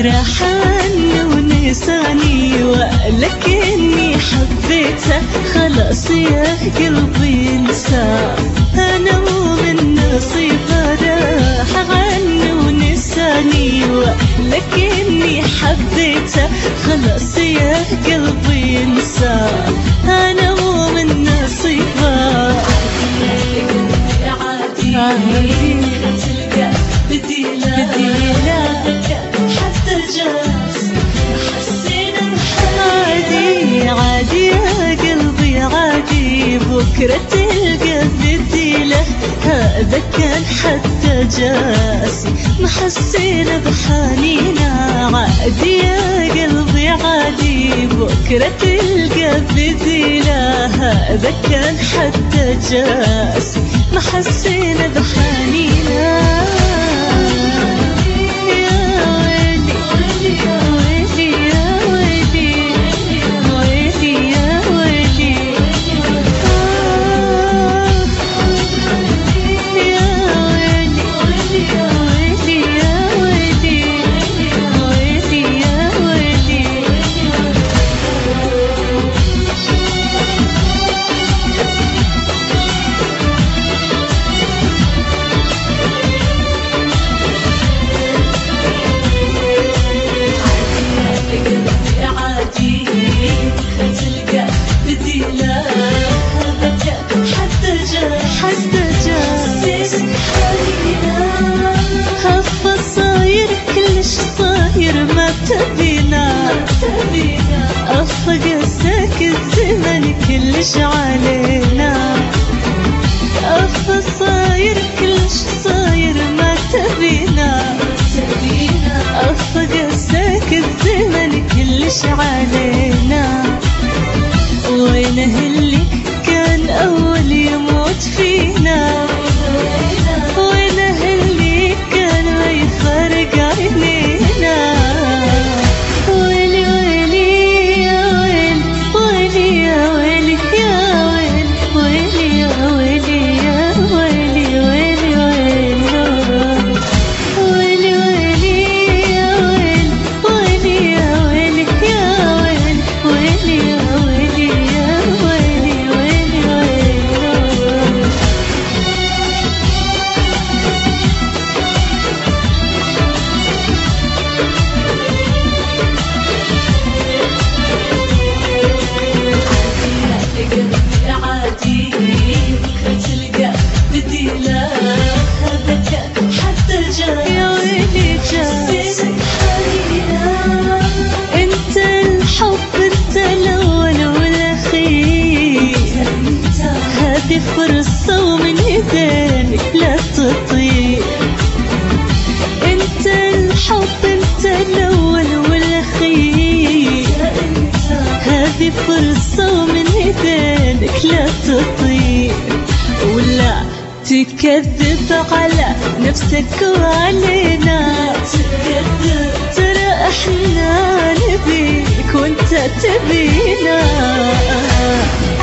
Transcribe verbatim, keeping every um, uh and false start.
راح عني ونساني ولكني حبيته خلاص يا قلبي انسى. انا ومن نصيبه راح عني ونساني ولكني حبيته خلاص يا قلبي انسى. انا ومن نصيبه عادي عادي تلقى بديله بديله حتى جاز حسينا عادي عادي يا قلبي عادي بكرة تلقى بديله. هذا كان حتى جاس ما حسينا بحنينا. عادي يا قلبي عادي بكرة تلقى بديله. هذا كان حتى جاس ما حسينا بحنينا. تبينا أفقى ساكت زمن كلش علينا. أفا صاير كلش صاير ما تبينا أفقى ساكت زمن كلش علينا. وينه اللي كان أول يموت فينا؟ وينه اللي كان ما يفارق عينينا؟ انت الحب انت الاول والاخير. هذه فرصة ومن ايدينك لا تطير. انت الحب انت الاول والاخير. هذه فرصة ومن ايدينك لا تطير. ولا تكذب على نفسك وعلينا. تكذب ترى احنا نبيك وانت تبينا.